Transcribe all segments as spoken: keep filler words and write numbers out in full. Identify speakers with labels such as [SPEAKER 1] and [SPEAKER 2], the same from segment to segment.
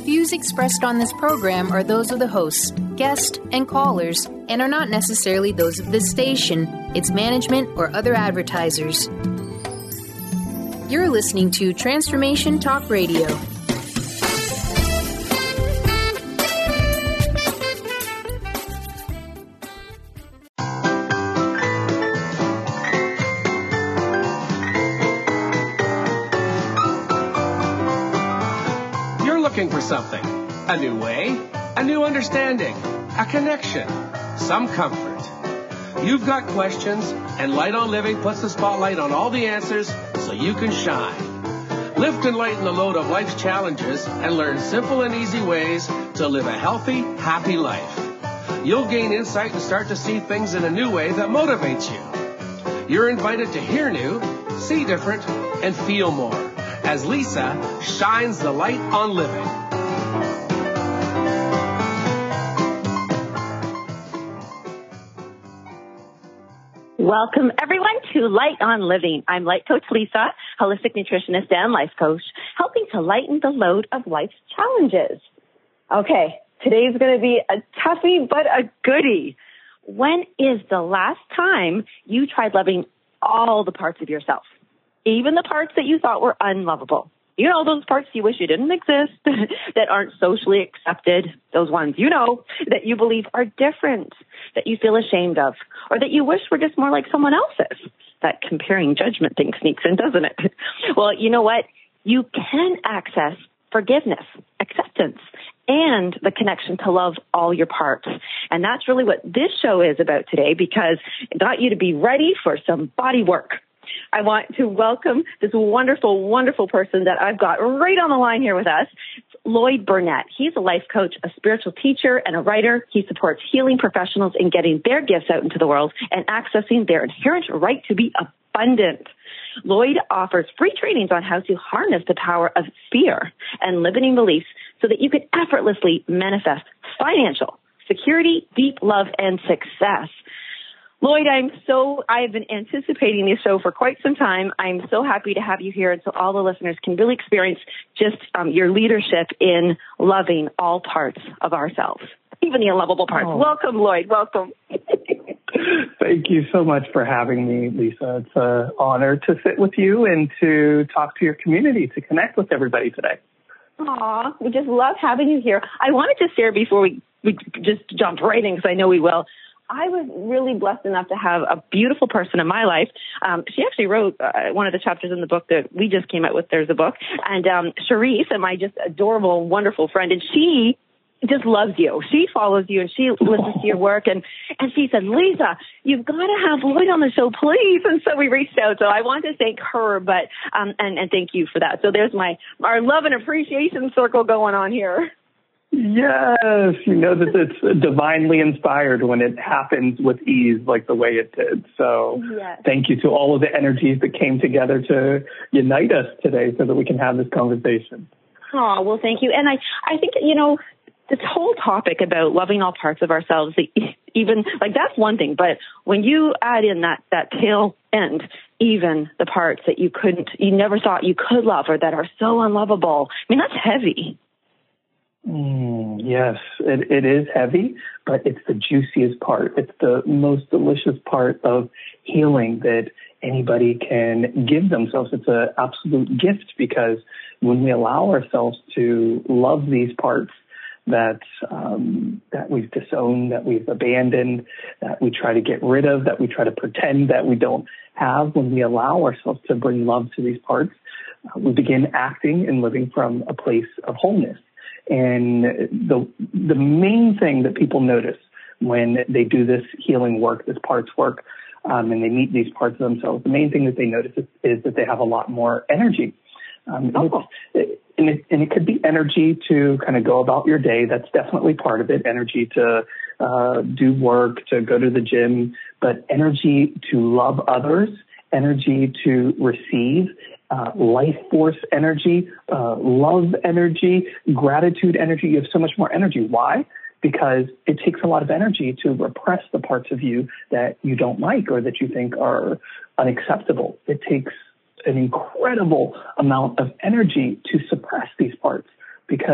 [SPEAKER 1] Views expressed on this program are those of the hosts, guests, and callers, and are not necessarily those of this station, its management, or other advertisers. You're listening to Transformation Talk Radio.
[SPEAKER 2] Looking for something, a new way, a new understanding, a connection, some comfort. You've got questions, and Light on Living puts the spotlight on all the answers so you can shine. Lift and lighten the load of life's challenges and learn simple and easy ways to live a healthy, happy life. You'll gain insight and start to see things in a new way that motivates you. You're invited to hear new, see different, and feel more as Lisa shines the light on living.
[SPEAKER 3] Welcome, everyone, to Light on Living. I'm Light Coach Lisa, holistic nutritionist and life coach, helping to lighten the load of life's challenges. Okay, today's going to be a toughie, but a goodie. When is the last time you tried loving all the parts of yourself? Even the parts that you thought were unlovable. You know, those parts you wish you didn't exist, that aren't socially accepted, those ones, you know, that you believe are different, that you feel ashamed of, or that you wish were just more like someone else's. That comparing judgment thing sneaks in, doesn't it? Well, you know what? You can access forgiveness, acceptance, and the connection to love all your parts. And that's really what this show is about today, because it got you to be ready for some body work. I want to welcome this wonderful, wonderful person that I've got right on the line here with us, Lloyd Burnett. He's a life coach, a spiritual teacher, and a writer. He supports healing professionals in getting their gifts out into the world and accessing their inherent right to be abundant. Lloyd offers free trainings on how to harness the power of fear and limiting beliefs so that you can effortlessly manifest financial security, deep love, and success. Lloyd, I'm so, I've been anticipating this show for quite some time. I'm so happy to have you here, and so all the listeners can really experience just um, your leadership in loving all parts of ourselves, even the unlovable parts. Oh. Welcome, Lloyd. Welcome.
[SPEAKER 4] Thank you so much for having me, Lisa. It's an honor to sit with you and to talk to your community, to connect with everybody today.
[SPEAKER 3] Aw, we just love having you here. I wanted to share before we, we just jump right in, because I know we will. I was really blessed enough to have a beautiful person in my life. Um, she actually wrote uh, one of the chapters in the book that we just came out with. There's a book. And um, Cherise, and my just adorable, wonderful friend, and she just loves you. She follows you, and she listens to your work. And, and she said, Lisa, you've got to have Lloyd on the show, please. And so we reached out. So I want to thank her, but um, and, and thank you for that. So there's my our love and appreciation circle going on here.
[SPEAKER 4] Yes, you know that it's divinely inspired when it happens with ease like the way it did. So yes. Thank you to all of the energies that came together to unite us today so that we can have this conversation.
[SPEAKER 3] Oh, well, thank you. And I, I think, you know, this whole topic about loving all parts of ourselves, even like that's one thing. But when you add in that, that tail end, even the parts that you couldn't, you never thought you could love or that are so unlovable, I mean, that's heavy.
[SPEAKER 4] Mm, yes, it, it is heavy, but it's the juiciest part. It's the most delicious part of healing that anybody can give themselves. It's an absolute gift, because when we allow ourselves to love these parts that um, that we've disowned, that we've abandoned, that we try to get rid of, that we try to pretend that we don't have, when we allow ourselves to bring love to these parts, uh, we begin acting and living from a place of wholeness. And the the main thing that people notice when they do this healing work, this parts work, um, and they meet these parts of themselves, the main thing that they notice is, is that they have a lot more energy. Um, oh. and, it, and, it, and it could be energy to kind of go about your day. That's definitely part of it. Energy to uh, do work, to go to the gym, but energy to love others, energy to receive, uh, life force energy, uh, love energy, gratitude energy. You have so much more energy. Why? Because it takes a lot of energy to repress the parts of you that you don't like or that you think are unacceptable. It takes an incredible amount of energy to suppress these parts, because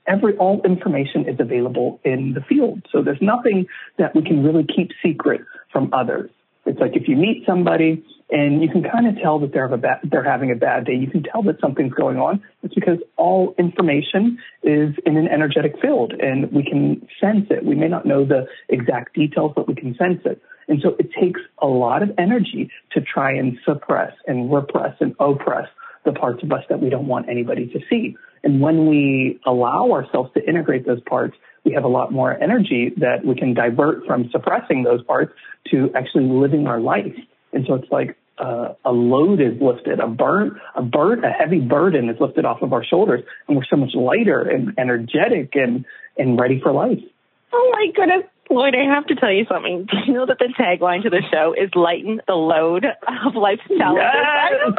[SPEAKER 4] every, all information is available in the field. So there's nothing that we can really keep secret from others. It's like if you meet somebody and you can kind of tell that they're, a bad, they're having a bad day, you can tell that something's going on. It's because all information is in an energetic field and we can sense it. We may not know the exact details, but we can sense it. And so it takes a lot of energy to try and suppress and repress and oppress the parts of us that we don't want anybody to see. And when we allow ourselves to integrate those parts, we have a lot more energy that we can divert from suppressing those parts to actually living our life. And so it's like uh, a load is lifted, a burn, a burden, a heavy burden is lifted off of our shoulders, and we're so much lighter and energetic and, and ready for life.
[SPEAKER 3] Oh my goodness, Lloyd, I have to tell you something. Do you know that the tagline to the show is lighten the load of life's challenges?
[SPEAKER 4] Yes.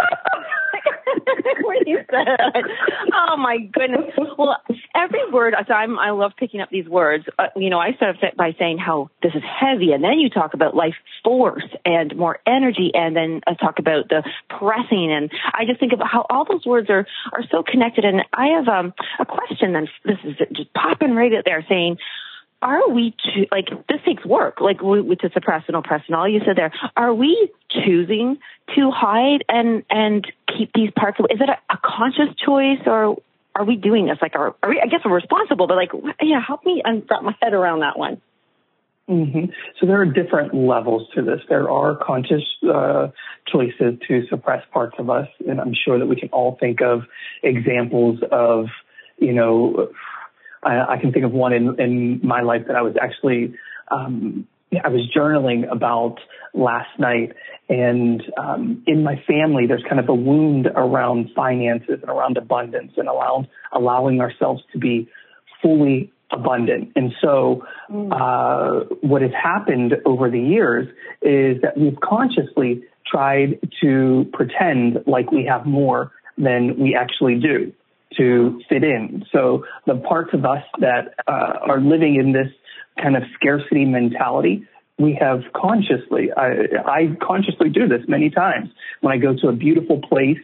[SPEAKER 3] When you said it. Oh my goodness. Well, every word, so I'm, I love picking up these words. Uh, you know, I started by saying how this is heavy, and then you talk about life force and more energy, and then I talk about the pressing, and I just think about how all those words are, are so connected. And I have um, a question, and this is just popping right out there saying, are we, cho- like, this takes work, like, we, we, to suppress and oppress and all you said there. Are we choosing to hide and, and keep these parts away? Is it a, a conscious choice, or are we doing this? Like, are, are we, I guess we're responsible, but, like, yeah, help me wrap my head around that one.
[SPEAKER 4] Mm-hmm. So there are different levels to this. There are conscious uh, choices to suppress parts of us, and I'm sure that we can all think of examples of, you know, I can think of one in, in my life that I was actually, um, I was journaling about last night. And um, in my family, there's kind of a wound around finances and around abundance and allow, allowing ourselves to be fully abundant. And so uh, what has happened over the years is that we've consciously tried to pretend like we have more than we actually do, to fit in. So the parts of us that uh, are living in this kind of scarcity mentality, we have consciously, I, I consciously do this many times. When I go to a beautiful place,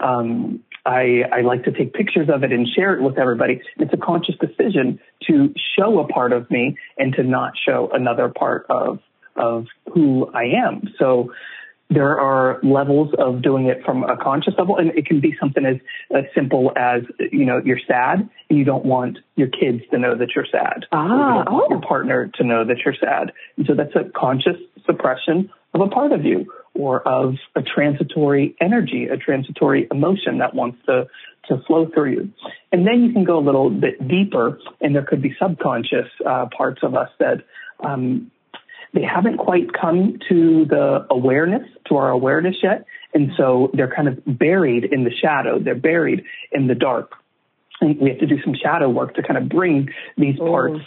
[SPEAKER 4] um, I, I like to take pictures of it and share it with everybody. It's a conscious decision to show a part of me and to not show another part of, of who I am. So there are levels of doing it from a conscious level, and it can be something as, as simple as, you know, you're sad and you don't want your kids to know that you're sad.
[SPEAKER 3] Ah,
[SPEAKER 4] or you don't want
[SPEAKER 3] oh.
[SPEAKER 4] your partner to know that you're sad. And so that's a conscious suppression of a part of you or of a transitory energy, a transitory emotion that wants to, to flow through you. And then you can go a little bit deeper, and there could be subconscious uh, parts of us that um they haven't quite come to the awareness, to our awareness yet. And so they're kind of buried in the shadow. They're buried in the dark. And we have to do some shadow work to kind of bring these parts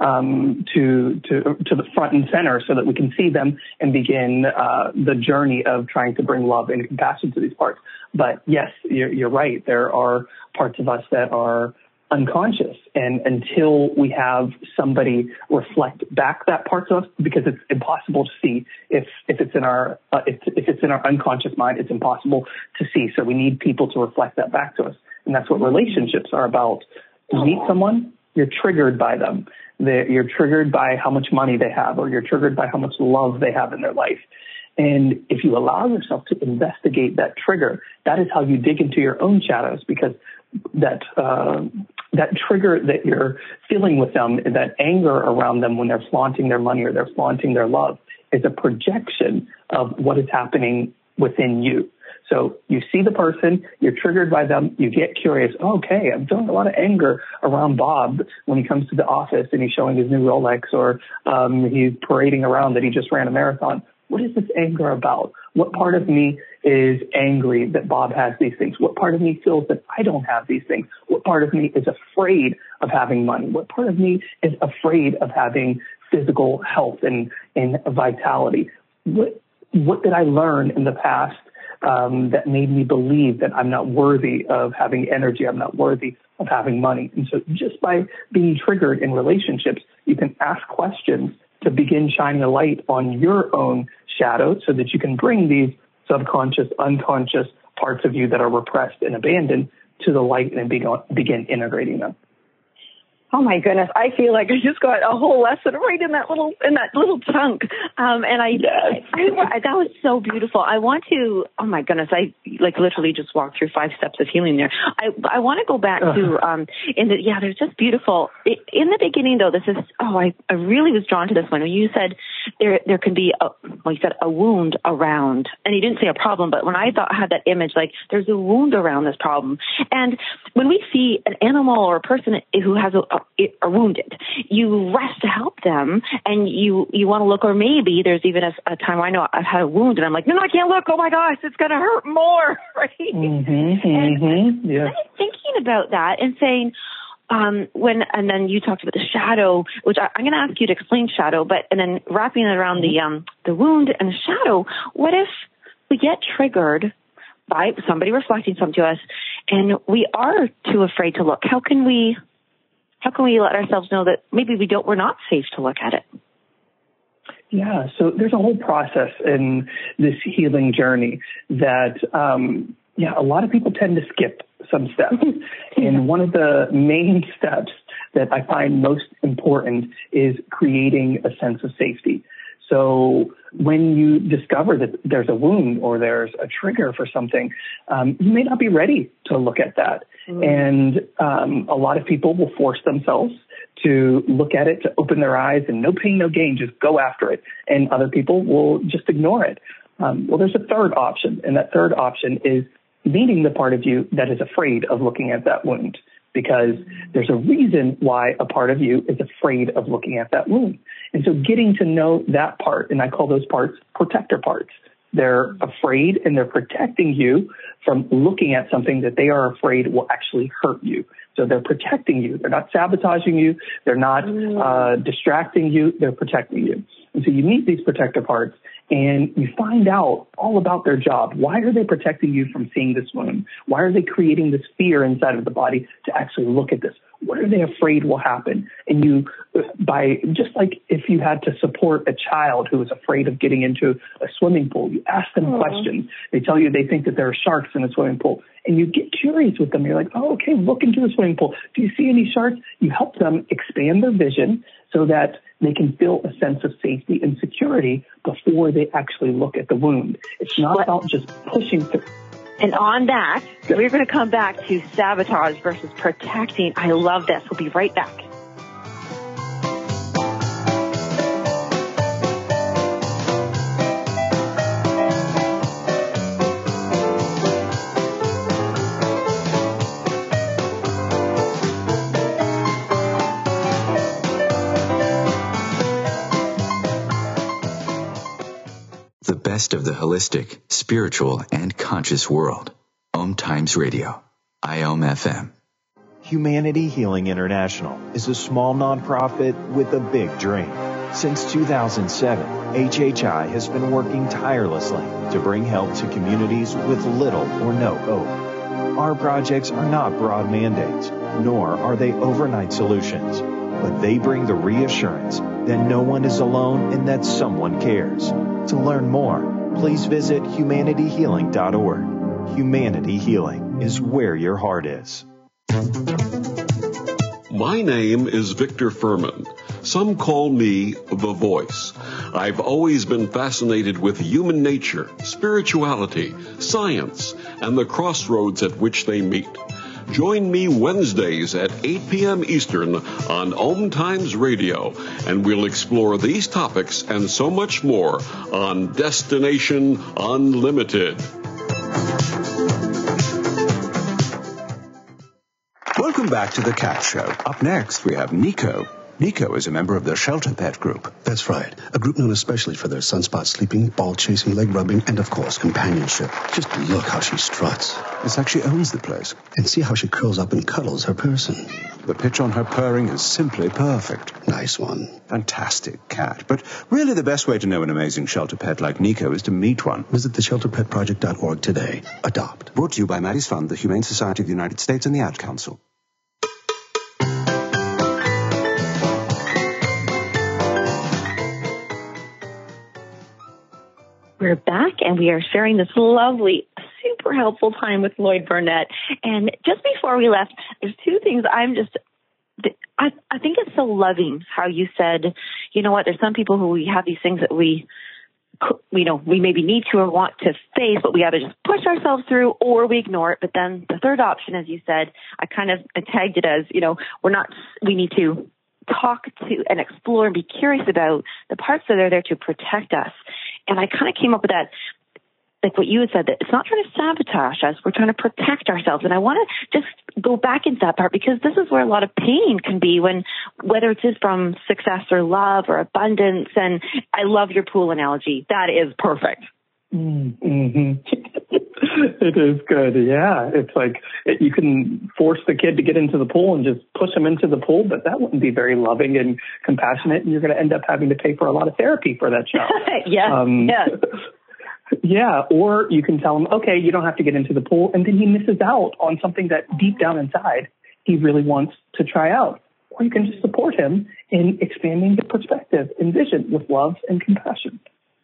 [SPEAKER 4] um, to, to, to the front and center so that we can see them and begin uh, the journey of trying to bring love and compassion to these parts. But yes, you're, you're right. There are parts of us that are unconscious, and until we have somebody reflect back that part of us, because it's impossible to see if if it's in our uh, if, if it's in our unconscious mind, it's impossible to see. So we need people to reflect that back to us, and that's what relationships are about. You meet someone, you're triggered by them. They're, you're triggered by how much money they have, or you're triggered by how much love they have in their life. And if you allow yourself to investigate that trigger, that is how you dig into your own shadows, because that uh, that trigger that you're feeling with them, that anger around them when they're flaunting their money or they're flaunting their love, is a projection of what is happening within you. So you see the person, you're triggered by them, you get curious. Oh, okay, I'm feeling a lot of anger around Bob when he comes to the office and he's showing his new Rolex, or um, he's parading around that he just ran a marathon. What is this anger about? What part of me is angry that Bob has these things? What part of me feels that I don't have these things? What part of me is afraid of having money? What part of me is afraid of having physical health and, and vitality? What, what did I learn in the past um, that made me believe that I'm not worthy of having energy? I'm not worthy of having money. And so just by being triggered in relationships, you can ask questions to begin shining a light on your own shadow so that you can bring these subconscious, unconscious parts of you that are repressed and abandoned to the light and begin, begin integrating them.
[SPEAKER 3] Oh my goodness! I feel like I just got a whole lesson right in that little in that little chunk, um, and I,
[SPEAKER 4] Yes.
[SPEAKER 3] I, I that was so beautiful. I want to. Oh my goodness! I like literally just walked through five steps of healing there. I I want to go back uh. to um in the yeah. There's just beautiful in the beginning though. This is oh I, I really was drawn to this one when you said there there can be a well you said a wound around, and you didn't say a problem, but when I thought I had that image like there's a wound around this problem, and when we see an animal or a person who has a, a are wounded, you rush to help them, and you you want to look, or maybe there's even a, a time where I know I've had a wound and I'm like, no, no, I can't look. Oh my gosh, it's going to hurt more, right?
[SPEAKER 4] Mm-hmm,
[SPEAKER 3] and
[SPEAKER 4] mm-hmm, yeah.
[SPEAKER 3] I'm thinking about that and saying, um, when and then you talked about the shadow, which I, I'm going to ask you to explain shadow, but and then wrapping it around the um the wound and the shadow. What if we get triggered by somebody reflecting something to us, and we are too afraid to look? How can we? How can we let ourselves know that maybe we don't, we're not safe to look at it?
[SPEAKER 4] Yeah, so there's a whole process in this healing journey that, um, yeah, a lot of people tend to skip some steps. And one of the main steps that I find most important is creating a sense of safety. So when you discover that there's a wound or there's a trigger for something, um, you may not be ready to look at that. Mm. And um, a lot of people will force themselves to look at it, to open their eyes, and no pain, no gain, just go after it. And other people will just ignore it. Um, well, there's a third option, and that third option is meeting the part of you that is afraid of looking at that wound, because there's a reason why a part of you is afraid of looking at that wound. And so getting to know that part, and I call those parts protector parts. They're afraid and they're protecting you from looking at something that they are afraid will actually hurt you. So they're protecting you. They're not sabotaging you. They're not uh, distracting you. They're protecting you. And so you meet these protector parts and you find out all about their job. Why are they protecting you from seeing this wound? Why are they creating this fear inside of the body to actually look at this? What are they afraid will happen? And you, by just like if you had to support a child who is afraid of getting into a swimming pool, you ask them Aww. questions. They tell you they think that there are sharks in a swimming pool. And you get curious with them. You're like, oh, okay, look into the swimming pool. Do you see any sharks? You help them expand their vision so that they can feel a sense of safety and security before they actually look at the wound. It's not what? about just pushing through.
[SPEAKER 3] And on that, we're going to come back to sabotage versus protecting. I love this. We'll be right back.
[SPEAKER 5] The best of the holistic, spiritual, and conscious world. Om Times Radio. I O M F M.
[SPEAKER 6] Humanity Healing International is a small nonprofit with a big dream. Since two thousand seven, H H I has been working tirelessly to bring help to communities with little or no hope. Our projects are not broad mandates, nor are they overnight solutions, but they bring the reassurance that no one is alone and that someone cares. To learn more, please visit humanity healing dot org. Humanity Healing is where your heart is.
[SPEAKER 7] My name is Victor Furman. Some call me The Voice. I've always been fascinated with human nature, spirituality, science, and the crossroads at which they meet. Join me Wednesdays at eight p.m. Eastern on Om Times Radio, and we'll explore these topics and so much more on Destination Unlimited.
[SPEAKER 8] Welcome back to The Cat Show. Up next, we have Nico. Nico is a member of the Shelter Pet Group.
[SPEAKER 9] That's right. A group known especially for their sunspot sleeping, ball chasing, leg rubbing, and, of course, companionship. Just look how she struts.
[SPEAKER 8] It's like she owns the place.
[SPEAKER 9] And see how she curls up and cuddles her person.
[SPEAKER 8] The pitch on her purring is simply perfect.
[SPEAKER 9] Nice one.
[SPEAKER 8] Fantastic cat. But really the best way to know an amazing shelter pet like Nico is to meet one.
[SPEAKER 9] Visit the shelter pet project dot org today. Adopt.
[SPEAKER 8] Brought to you by Maddie's Fund, the Humane Society of the United States, and the Ad Council.
[SPEAKER 3] We're back, and we are sharing this lovely, super helpful time with Lloyd Burnett. And just before we left, there's two things I'm just, I, I think it's so loving how you said, you know what, there's some people who we have these things that we, you know, we maybe need to or want to face, but we either just push ourselves through or we ignore it. But then the third option, as you said, I kind of tagged it as, you know, we're not, we need to talk to and explore and be curious about the parts that are there to protect us. And I kind of came up with that, like what you had said, that it's not trying to sabotage us, we're trying to protect ourselves. And I want to just go back into that part, because this is where a lot of pain can be, when, whether it's from success or love or abundance. And I love your pool analogy. That is perfect.
[SPEAKER 4] Mm-hmm. It is good. Yeah. It's like it, you can force the kid to get into the pool and just push him into the pool, but that wouldn't be very loving and compassionate. And you're going to end up having to pay for a lot of therapy for that child.
[SPEAKER 3] yeah.
[SPEAKER 4] Um,
[SPEAKER 3] yeah.
[SPEAKER 4] Yeah, or you can tell him, okay, you don't have to get into the pool, and then he misses out on something that deep down inside he really wants to try out. Or you can just support him in expanding the perspective and vision with love and compassion.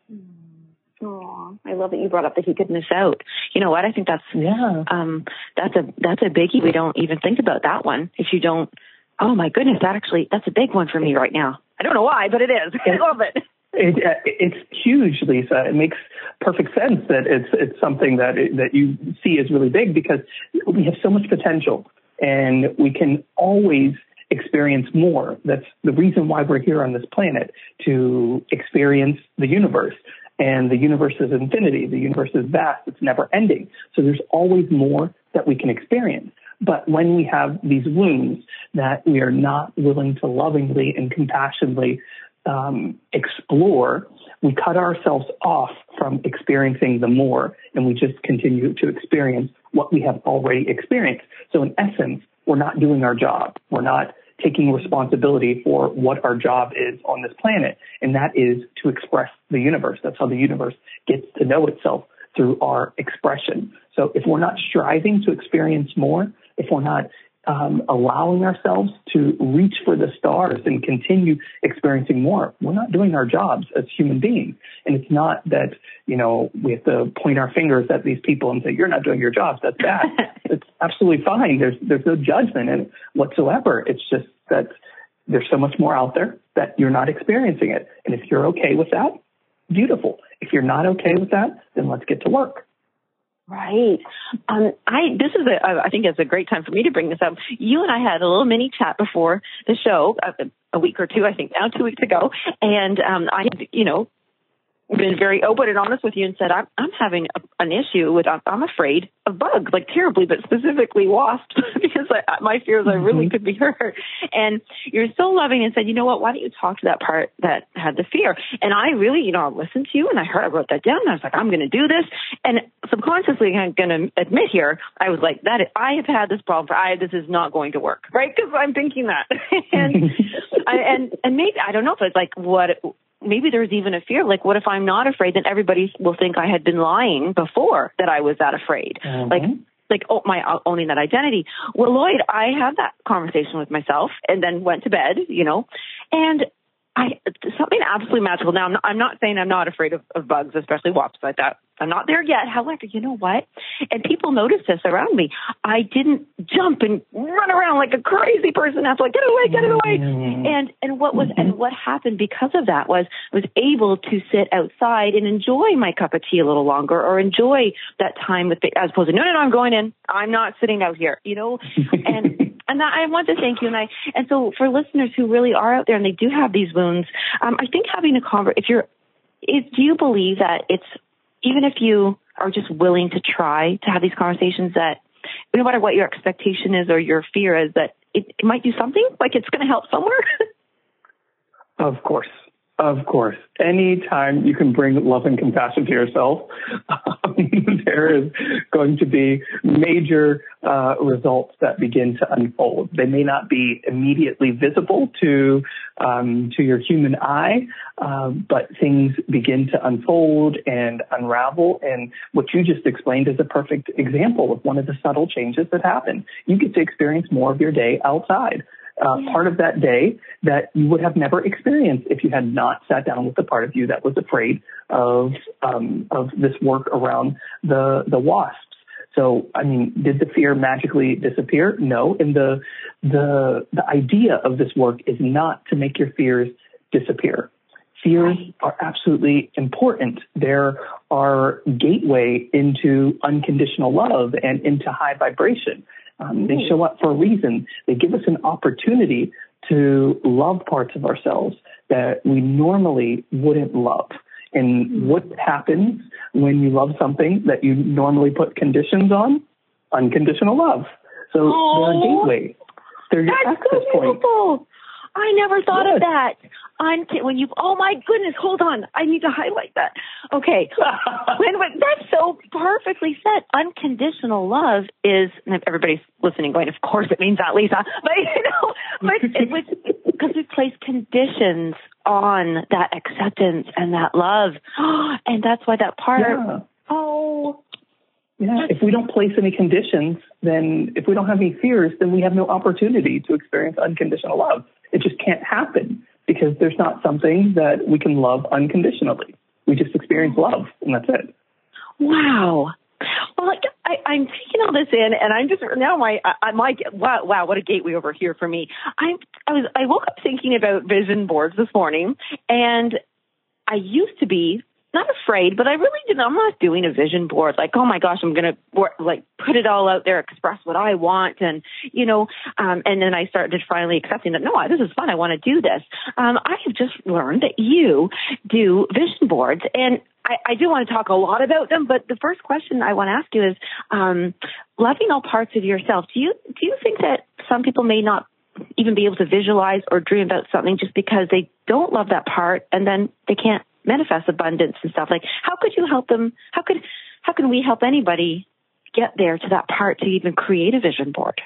[SPEAKER 3] Oh, I love that you brought up that he could miss out. You know what? I think that's
[SPEAKER 4] yeah.
[SPEAKER 3] um, that's a that's a biggie. We don't even think about that one. If you don't, oh my goodness, that actually that's a big one for me right now. I don't know why, but it is. I love it.
[SPEAKER 4] It, it's huge, Lisa. It makes perfect sense that it's it's something that that you see as really big, because we have so much potential and we can always experience more. That's the reason why we're here on this planet, to experience the universe. And the universe is infinity. The universe is vast. It's never ending. So there's always more that we can experience. But when we have these wounds that we are not willing to lovingly and compassionately Um, explore, we cut ourselves off from experiencing the more, and we just continue to experience what we have already experienced. So in essence, we're not doing our job. We're not taking responsibility for what our job is on this planet, and that is to express the universe. That's how the universe gets to know itself, through our expression. So if we're not striving to experience more, if we're not Um, allowing ourselves to reach for the stars and continue experiencing more, we're not doing our jobs as human beings. And it's not that, you know, we have to point our fingers at these people and say, you're not doing your jobs. That's bad. It's absolutely fine. There's, there's no judgment in it whatsoever. It's just that there's so much more out there that you're not experiencing it. And if you're okay with that, beautiful. If you're not okay with that, then let's get to work.
[SPEAKER 3] Right. Um, I, this is a, I think it's a great time for me to bring this up. You and I had a little mini chat before the show, a, a week or two, I think now, two weeks ago. And, um, I had, you know, been very open and honest with you and said, I'm, I'm having a, an issue with, I'm, I'm afraid of bugs, like terribly, but specifically wasps, because I, my fear is I really mm-hmm. could be hurt. And you're so loving and said, you know what, why don't you talk to that part that had the fear? And I really, you know, I listened to you and I heard, I wrote that down and I was like, I'm going to do this. And subconsciously, I'm going to admit here, I was like, that is, I have had this problem for, I, this is not going to work, right? Because I'm thinking that. and, I, and, and maybe, I don't know if it's like what, maybe there's even a fear, like, what if I'm not afraid? Then everybody will think I had been lying before that I was that afraid. Mm-hmm. Like, like oh, my owning that identity. Well, Lloyd, I had that conversation with myself and then went to bed, you know, and I, something absolutely magical. Now, I'm not, I'm not saying I'm not afraid of, of bugs, especially wasps like that. I'm not there yet. However, you know what? And people noticed this around me. I didn't jump and run around like a crazy person. I was like, get away, get it away. Mm-hmm. And, and what was, and what happened because of that was, I was able to sit outside and enjoy my cup of tea a little longer, or enjoy that time with the, as opposed to, no, no, no, I'm going in. I'm not sitting out here, you know? And, and I want to thank you. And I, and so for listeners who really are out there and they do have these wounds, um, I think having a conver, if you're, if, do you believe that it's, even if you are just willing to try to have these conversations, that no matter what your expectation is or your fear is, that it, it might do something, like it's going to help somewhere?
[SPEAKER 4] Of course. Of course. Anytime you can bring love and compassion to yourself, um, there is going to be major uh, results that begin to unfold. They may not be immediately visible to um, to your human eye, uh, but things begin to unfold and unravel. And what you just explained is a perfect example of one of the subtle changes that happen. You get to experience more of your day outside. Uh, part of that day that you would have never experienced if you had not sat down with the part of you that was afraid of um, of this work around the the wasps. So, I mean, did the fear magically disappear? No. And the, the, the idea of this work is not to make your fears disappear. Fears right. are absolutely important. They're our gateway into unconditional love and into high vibration. Um, they show up for a reason. They give us an opportunity to love parts of ourselves that we normally wouldn't love. And what happens when you love something that you normally put conditions on? Unconditional love. So
[SPEAKER 3] oh,
[SPEAKER 4] they're a gateway. They're your
[SPEAKER 3] that's
[SPEAKER 4] access
[SPEAKER 3] so
[SPEAKER 4] point.
[SPEAKER 3] beautiful. I never thought
[SPEAKER 4] yes.
[SPEAKER 3] of that. Unc- when you, oh my goodness, hold on. I need to highlight that. Okay. when, when, that's so perfectly said. Unconditional love is, and everybody's listening going, of course it means that, Lisa. But, you know, but it was, because we place conditions on that acceptance and that love. And that's why that part,
[SPEAKER 4] yeah.
[SPEAKER 3] oh.
[SPEAKER 4] Yeah, if we don't place any conditions, then if we don't have any fears, then we have no opportunity to experience unconditional love. It just can't happen because there's not something that we can love unconditionally. We just experience love, and that's it.
[SPEAKER 3] Wow. Well, like, I, I'm taking all this in, and I'm just now my I, my wow wow what a gateway over here for me. I I was I woke up thinking about vision boards this morning, and I used to be not afraid, but I really didn't. I'm not doing a vision board like, oh my gosh, I'm gonna like put it all out there, express what I want, and you know, um, and then I started finally accepting that no, this is fun. I want to do this. Um, I have just learned that you do vision boards, and I, I do want to talk a lot about them. But the first question I want to ask you is, um, loving all parts of yourself. Do you do you think that some people may not even be able to visualize or dream about something just because they don't love that part, and then they can't manifest abundance and stuff? Like, how could you help them? How could, how can we help anybody get there to that part to even create a vision board?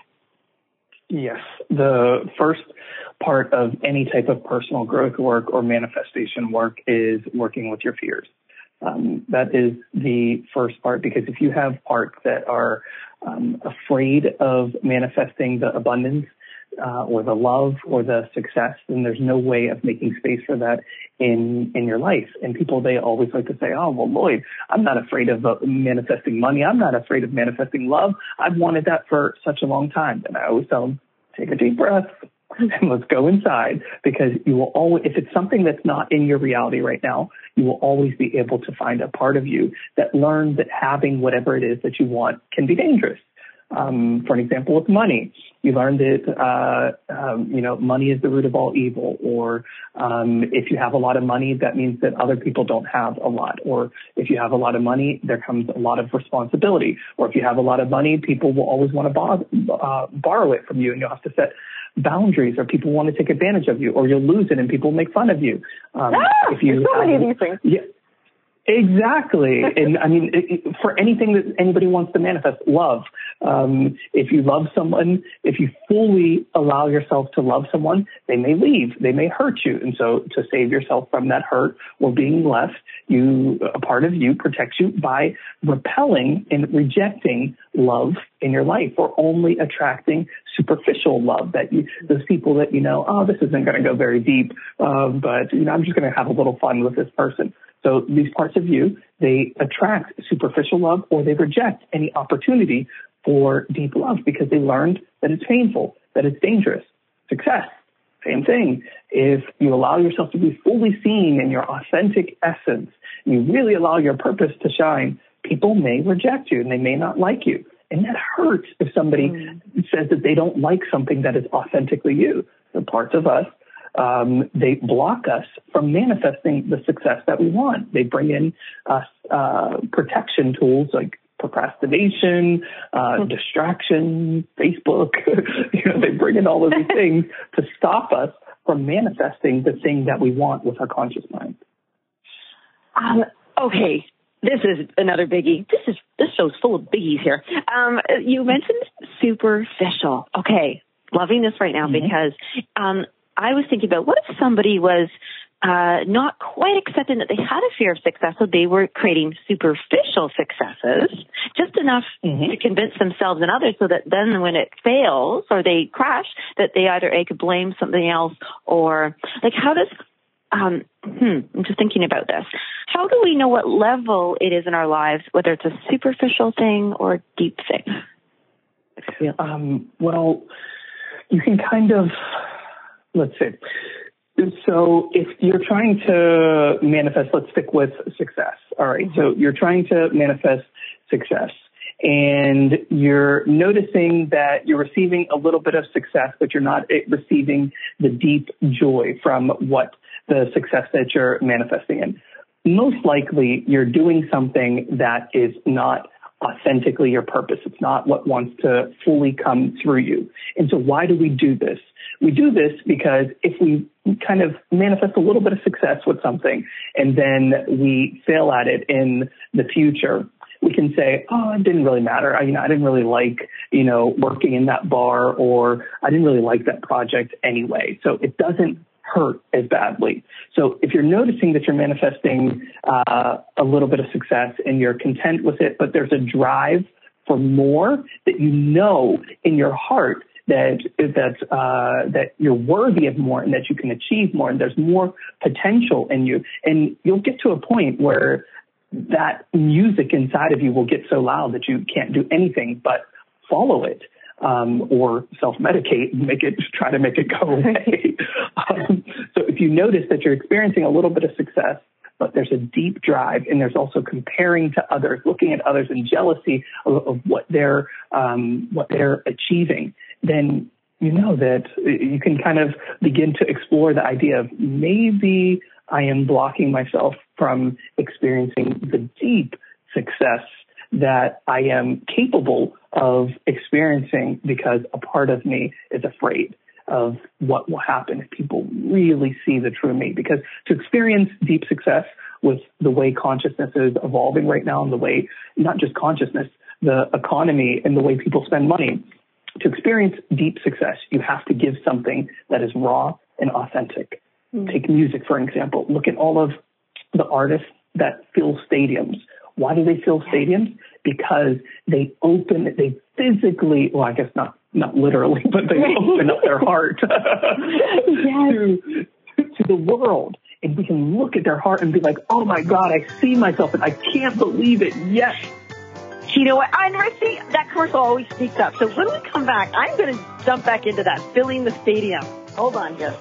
[SPEAKER 4] Yes. The first part of any type of personal growth work or manifestation work is working with your fears. Um, that is the first part, because if you have parts that are um, afraid of manifesting the abundance, Uh, or the love or the success, then there's no way of making space for that in in your life. And people, they always like to say, oh, well, Lloyd, I'm not afraid of uh, manifesting money. I'm not afraid of manifesting love. I've wanted that for such a long time. And I always tell them, take a deep breath and let's go inside, because you will always, if it's something that's not in your reality right now, you will always be able to find a part of you that learns that having whatever it is that you want can be dangerous. Um, for an example, with money, you learned that, uh, um, you know, money is the root of all evil, or, um, if you have a lot of money, that means that other people don't have a lot, or if you have a lot of money, there comes a lot of responsibility, or if you have a lot of money, people will always want to borrow, uh, borrow it from you, and you'll have to set boundaries, or people want to take advantage of you, or you'll lose it and people make fun of you. Um,
[SPEAKER 3] ah,
[SPEAKER 4] if you
[SPEAKER 3] there's so
[SPEAKER 4] have,
[SPEAKER 3] many of these things.
[SPEAKER 4] Yeah. Exactly. And I mean, it, it, for anything that anybody wants to manifest, love. Um, if you love someone, if you fully allow yourself to love someone, they may leave, they may hurt you. And so to save yourself from that hurt or being left, you, a part of you protects you by repelling and rejecting love in your life, or only attracting superficial love, that you, those people that, you know, oh, this isn't going to go very deep, uh, but, you know, I'm just going to have a little fun with this person. So these parts of you, they attract superficial love, or they reject any opportunity for deep love because they learned that it's painful, that it's dangerous. Success, same thing. If you allow yourself to be fully seen in your authentic essence, and you really allow your purpose to shine, people may reject you and they may not like you. And that hurts if somebody mm. says that they don't like something that is authentically you. The parts of us, Um, they block us from manifesting the success that we want. They bring in uh, uh, protection tools like procrastination, uh, mm-hmm. distraction, Facebook. You know, they bring in all of these things to stop us from manifesting the thing that we want with our conscious mind.
[SPEAKER 3] Um, okay. This is another biggie. This is this show's full of biggies here. Um, you mentioned superficial. Okay, loving this right now mm-hmm. because um, I was thinking about, what if somebody was uh, not quite accepting that they had a fear of success, so they were creating superficial successes, just enough mm-hmm. to convince themselves and others, so that then when it fails or they crash, that they either A, could blame something else, or like how does um, hmm, I'm just thinking about this. How do we know what level it is in our lives, whether it's a superficial thing or a deep thing?
[SPEAKER 4] Um, well, you can kind of, let's see. So if you're trying to manifest, let's stick with success. All right. So you're trying to manifest success and you're noticing that you're receiving a little bit of success, but you're not receiving the deep joy from what the success that you're manifesting in. Most likely you're doing something that is not authentically your purpose. It's not what wants to fully come through you. And so why do we do this? We do this because if we kind of manifest a little bit of success with something and then we fail at it in the future, we can say, oh, it didn't really matter. I, you know, I didn't really like, you know, working in that bar, or I didn't really like that project anyway. So it doesn't hurt as badly. So if you're noticing that you're manifesting uh, a little bit of success and you're content with it, but there's a drive for more, that you know in your heart that that uh, that you're worthy of more and that you can achieve more and there's more potential in you, and you'll get to a point where that music inside of you will get so loud that you can't do anything but follow it. Um, or self-medicate and make it, try to make it go away. um, so if you notice that you're experiencing a little bit of success, but there's a deep drive and there's also comparing to others, looking at others in jealousy of, of what they're, um, what they're achieving, then you know that you can kind of begin to explore the idea of maybe I am blocking myself from experiencing the deep success that I am capable of experiencing because a part of me is afraid of what will happen if people really see the true me. Because to experience deep success with the way consciousness is evolving right now and the way, not just consciousness, the economy and the way people spend money, to experience deep success, you have to give something that is raw and authentic. Mm-hmm. Take music, for example. Look at all of the artists that fill stadiums. Why do they fill stadiums? Because they open, they physically, well, I guess not, not literally, but they open up their heart yes. to, to the world. And we can look at their heart and be like, oh my God, I see myself and I can't believe it yet.
[SPEAKER 3] You know what? And I see that commercial always speaks up. So when we come back, I'm going to jump back into that, filling the stadium. Hold on here.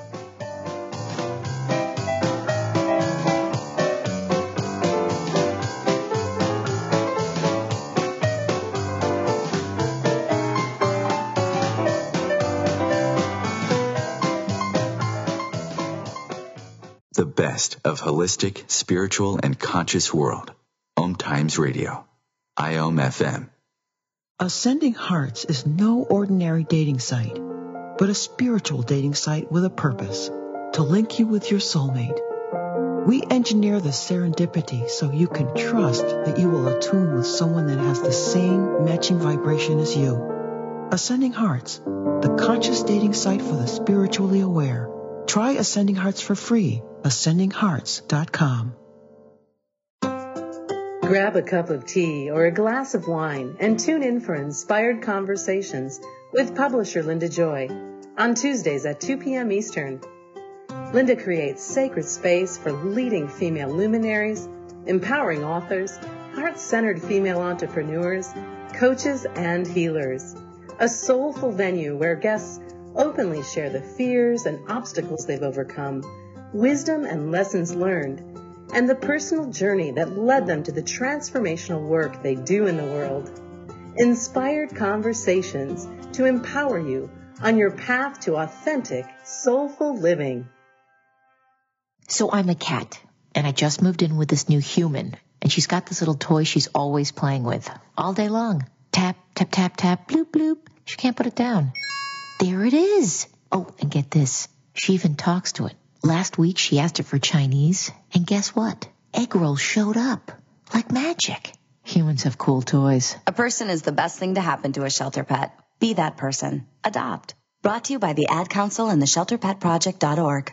[SPEAKER 5] The best of holistic, spiritual, and conscious world. Om Times Radio. I O M F M.
[SPEAKER 10] Ascending Hearts is no ordinary dating site, but a spiritual dating site with a purpose, to link you with your soulmate. We engineer the serendipity so you can trust that you will attune with someone that has the same matching vibration as you. Ascending Hearts, the conscious dating site for the spiritually aware. Try Ascending Hearts for free. ascending hearts dot com.
[SPEAKER 11] Grab a cup of tea or a glass of wine and tune in for Inspired Conversations with publisher Linda Joy on Tuesdays at two p.m. Eastern. Linda creates sacred space for leading female luminaries, empowering authors, heart-centered female entrepreneurs, coaches, and healers. A soulful venue where guests openly share the fears and obstacles they've overcome, wisdom and lessons learned, and the personal journey that led them to the transformational work they do in the world. Inspired Conversations to empower you on your path to authentic, soulful living.
[SPEAKER 12] So I'm a cat, and I just moved in with this new human, and she's got this little toy she's always playing with, all day long. Tap, tap, tap, tap, bloop, bloop. She can't put it down. There it is. Oh, and get this. She even talks to it. Last week, she asked it for Chinese, and guess what? Egg rolls showed up. Like magic. Humans have cool toys.
[SPEAKER 13] A person is the best thing to happen to a shelter pet. Be that person. Adopt. Brought to you by the Ad Council and the shelter pet project dot org.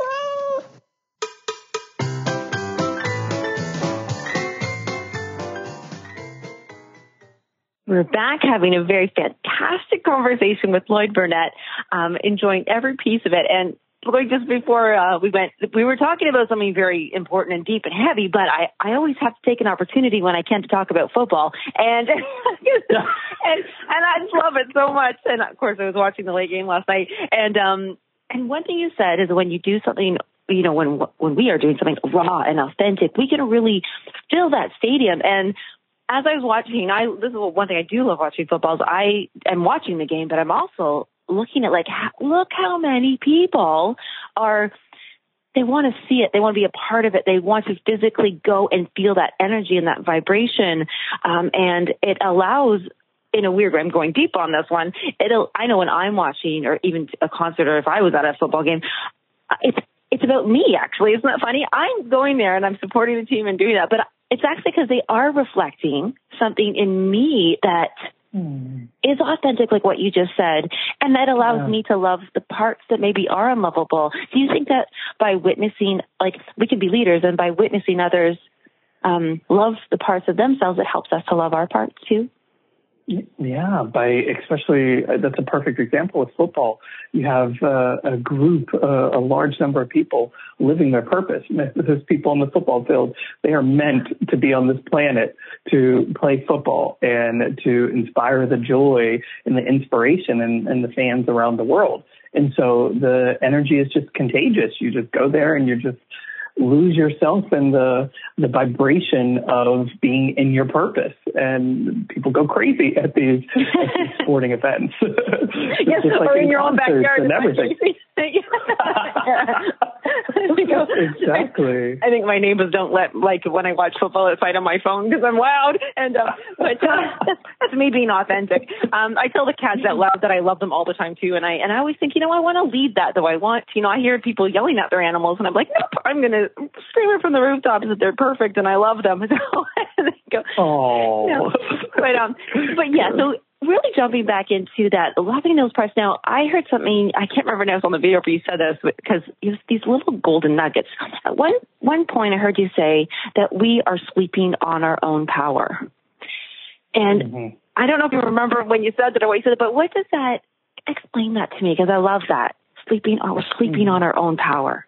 [SPEAKER 3] We're back having a very fantastic conversation with Lloyd Burnett, um, enjoying every piece of it. And like just before uh, we went, we were talking about something very important and deep and heavy, but I, I always have to take an opportunity when I can to talk about football. And, and, and I just love it so much. And of course I was watching the late game last night. And, um, and one thing you said is when you do something, you know, when, when we are doing something raw and authentic, we can really fill that stadium. And as I was watching, I, this is one thing I do love watching football is I am watching the game, but I'm also looking at like, look how many people are, they want to see it. They want to be a part of it. They want to physically go and feel that energy and that vibration. Um, and it allows, in a weird way, I'm going deep on this one. It'll, I know when I'm watching or even a concert or if I was at a football game, it's, it's about me actually. Isn't that funny? I'm going there and I'm supporting the team and doing that, but it's actually because they are reflecting something in me that Hmm. is authentic, like what you just said, and that allows yeah. me to love the parts that maybe are unlovable. Do you think that by witnessing, like we can be leaders, and by witnessing others um, love the parts of themselves, it helps us to love our parts too?
[SPEAKER 4] Yeah, by especially, uh, that's a perfect example with football. You have uh, a group, uh, a large number of people living their purpose. Those people on the football field, they are meant to be on this planet to play football and to inspire the joy and the inspiration in, in the fans around the world. And so the energy is just contagious. You just go there and you're just lose yourself in the the vibration of being in your purpose, and people go crazy at these, at these sporting events.
[SPEAKER 3] Yes, or like in, in your own backyard
[SPEAKER 4] and everything. Exactly.
[SPEAKER 3] I think my neighbors don't let, like, when I watch football at fight on my phone because I'm loud, and uh, but uh, that's, that's me being authentic. Um, I tell the cats out loud that I love them all the time too, and I and I always think, you know, I want to lead that, though. I want, you know, I hear people yelling at their animals, and I'm like, nope, I'm going to scream it from the rooftops that they're perfect and I love them. So they go,
[SPEAKER 4] oh,
[SPEAKER 3] you know, but um, but yeah, so. Really jumping back into that, loving those parts. Now, I heard something, I can't remember if it was on the video or you said this, because it was these little golden nuggets. At one, one point, I heard you say that we are sleeping on our own power. And mm-hmm. I don't know if you remember when you said that or what you said, but what does that, explain that to me, because I love that. Sleeping, oh, we're sleeping mm-hmm. on our own power.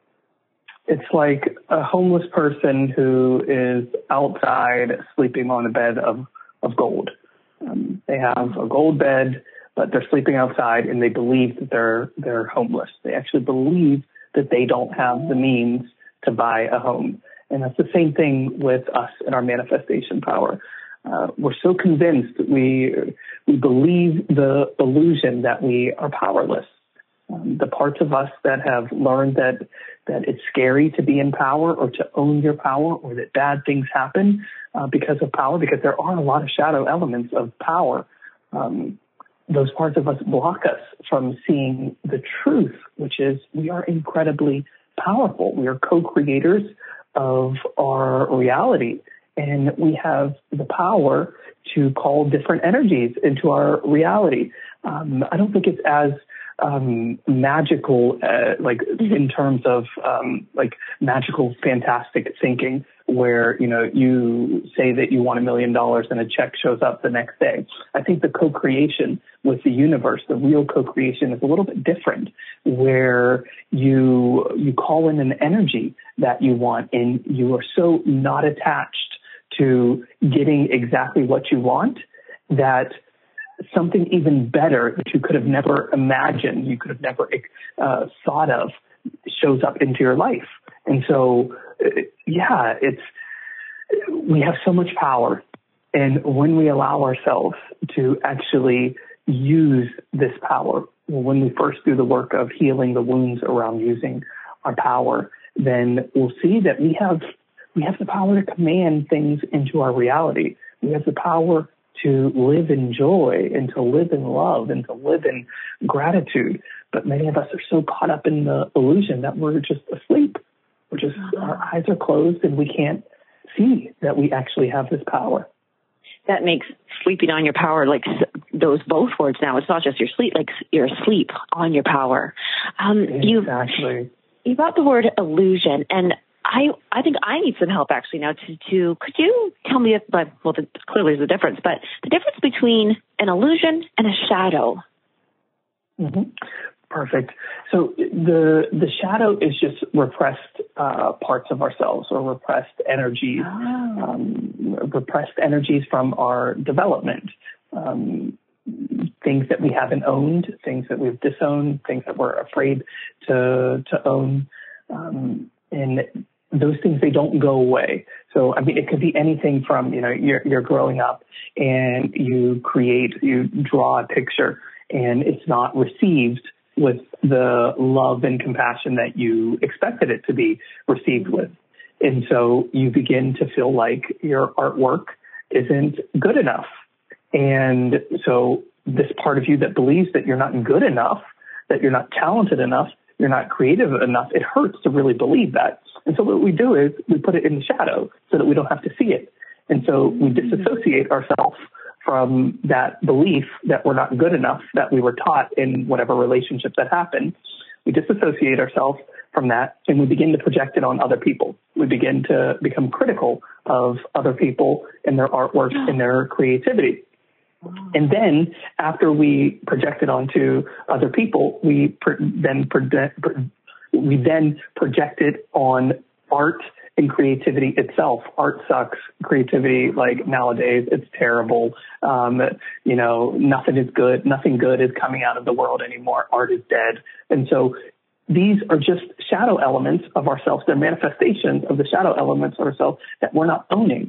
[SPEAKER 4] It's like a homeless person who is outside sleeping on a bed of, of gold. Um, they have a gold bed, but they're sleeping outside, and they believe that they're they're homeless. They actually believe that they don't have the means to buy a home. And that's the same thing with us and our manifestation power. Uh, we're so convinced we we believe the illusion that we are powerless. Um, the parts of us that have learned that that it's scary to be in power or to own your power, or that bad things happen uh, because of power, because there are a lot of shadow elements of power. Um, those parts of us block us from seeing the truth, which is we are incredibly powerful. We are co-creators of our reality, and we have the power to call different energies into our reality. Um, I don't think it's as um, magical, uh, like in terms of um, like magical, fantastic thinking, where, you know, you say that you want a million dollars and a check shows up the next day. I think the co-creation with the universe, the real co-creation, is a little bit different, where you you call in an energy that you want, and you are so not attached to getting exactly what you want that something even better that you could have never imagined, you could have never uh, thought of, shows up into your life. And so, uh, yeah, it's, we have so much power. And when we allow ourselves to actually use this power, when we first do the work of healing the wounds around using our power, then we'll see that we have, we have the power to command things into our reality. We have the power to live in joy and to live in love and to live in gratitude. But many of us are so caught up in the illusion that we're just asleep. We're just, our eyes are closed and we can't see that we actually have this power.
[SPEAKER 3] That makes sleeping on your power, like those both words now. It's not just your sleep, like you're asleep on your power. Um,
[SPEAKER 4] exactly.
[SPEAKER 3] You brought the word illusion, and I, I think I need some help actually now to, to could you tell me if, but, well, the, clearly there's a difference, but the difference between an illusion and a shadow?
[SPEAKER 4] Mm-hmm. Perfect. So the the shadow is just repressed uh, parts of ourselves or repressed energies, oh. um, repressed energies from our development, um, things that we haven't owned, things that we've disowned, things that we're afraid to to own, um, and those things, they don't go away. So I mean, it could be anything from, you know, you're you're growing up and you create, you draw a picture and it's not received with the love and compassion that you expected it to be received with. And so you begin to feel like your artwork isn't good enough. And so this part of you that believes that you're not good enough, that you're not talented enough, you're not creative enough, it hurts to really believe that. And so what we do is we put it in the shadow so that we don't have to see it. And so we disassociate ourselves from that belief that we're not good enough, that we were taught in whatever relationship that happened. We disassociate ourselves from that, and we begin to project it on other people. We begin to become critical of other people and their artwork and their creativity. And then after we project it onto other people, we pro- then project, we then project it on art and creativity itself. Art sucks. Creativity, like nowadays, it's terrible. Um, you know, nothing is good. Nothing good is coming out of the world anymore. Art is dead. And so these are just shadow elements of ourselves. They're manifestations of the shadow elements of ourselves that we're not owning.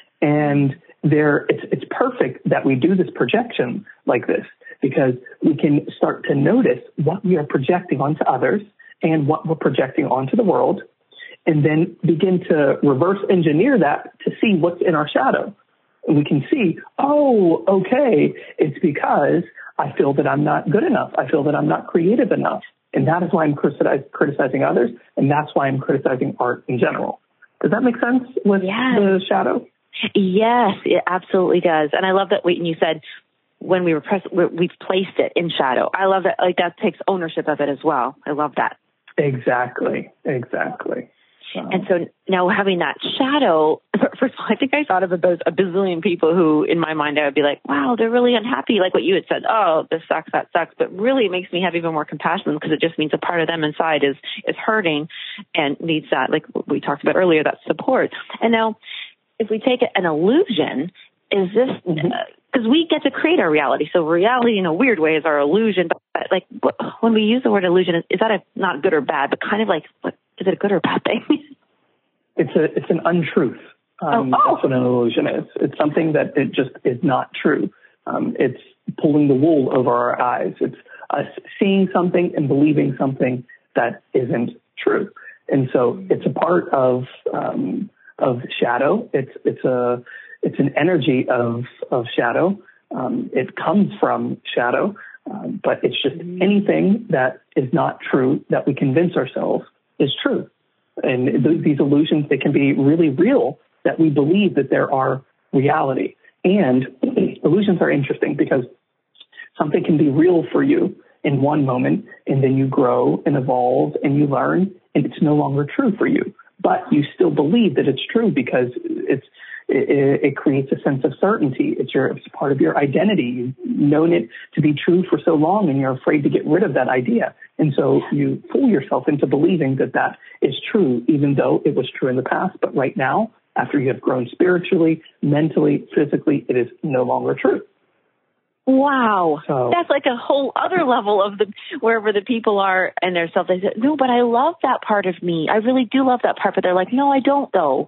[SPEAKER 4] And there, it's, it's perfect that we do this projection like this, because we can start to notice what we are projecting onto others and what we're projecting onto the world, and then begin to reverse engineer that to see what's in our shadow. And we can see, oh, okay, it's because I feel that I'm not good enough. I feel that I'm not creative enough. And that is why I'm critici- criticizing others, and that's why I'm criticizing art in general. Does that make sense with yes. the shadow?
[SPEAKER 3] Yes, it absolutely does. And I love that when you said when we repress, we've placed it in shadow. I love that. Like, that takes ownership of it as well. I love that.
[SPEAKER 4] Exactly. Exactly. Um,
[SPEAKER 3] and so now having that shadow, first of all, I think I thought of about a bazillion people who, in my mind, I would be like, wow, they're really unhappy. Like what you had said, oh, this sucks, that sucks. But really it makes me have even more compassion, because it just means a part of them inside is, is hurting and needs that, like we talked about earlier, that support. And now if we take an illusion, is this, because mm-hmm. uh, we get to create our reality. So reality in a weird way is our illusion. But like when we use the word illusion, is, is that a, not good or bad, but kind of like, what, is it a good or bad thing?
[SPEAKER 4] It's a it's an untruth. Um, oh, oh. That's what an illusion is. It's something that it just is not true. Um, it's pulling the wool over our eyes. It's us seeing something and believing something that isn't true. And so it's a part of um, of shadow. It's it's a it's an energy of of shadow. Um, it comes from shadow, um, but it's just anything that is not true that we convince ourselves is true. And th- these illusions, they can be really real, that we believe that there are reality. And illusions are interesting because something can be real for you in one moment, and then you grow and evolve and you learn, and it's no longer true for you. But you still believe that it's true because it's it, it creates a sense of certainty. It's your it's part of your identity. You've known it to be true for so long, and you're afraid to get rid of that idea. And so you fool yourself into believing that that is true, even though it was true in the past. But right now, after you have grown spiritually, mentally, physically, it is no longer true.
[SPEAKER 3] Wow.
[SPEAKER 4] So,
[SPEAKER 3] that's like a whole other level of the wherever the people are and their self. They say, no, but I love that part of me. I really do love that part. But they're like, no, I don't, though.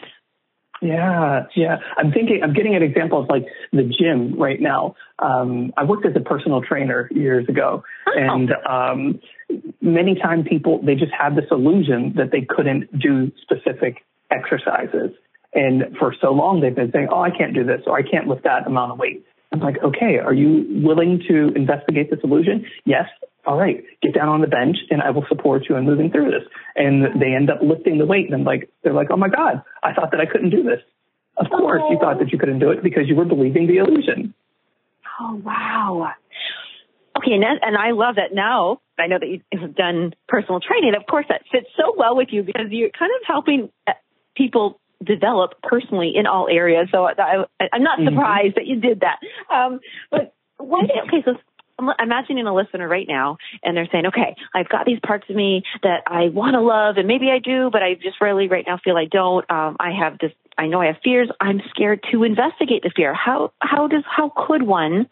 [SPEAKER 4] Yeah, yeah. I'm thinking, I'm getting an example of like the gym right now. Um, I worked as a personal trainer years ago, oh. and um, many times people, they just had this illusion that they couldn't do specific exercises. And for so long, they've been saying, oh, I can't do this, or I can't lift that amount of weight. I'm like, okay, are you willing to investigate this illusion? Yes. All right, get down on the bench and I will support you in moving through this. And they end up lifting the weight, and I'm like, they're like, oh my God, I thought that I couldn't do this. Of course oh. you thought that you couldn't do it because you were believing the illusion.
[SPEAKER 3] Oh, wow. Okay, and, that, and I love that now. I know that you've done personal training. Of course, that fits so well with you because you're kind of helping people develop personally in all areas. So I, I'm not surprised mm-hmm. that you did that. Um, but why did, okay, so I'm imagining a listener right now, and they're saying, okay, I've got these parts of me that I want to love, and maybe I do, but I just really right now feel I don't. Um, I have this, I know I have fears. I'm scared to investigate the fear. How, how does, how could one,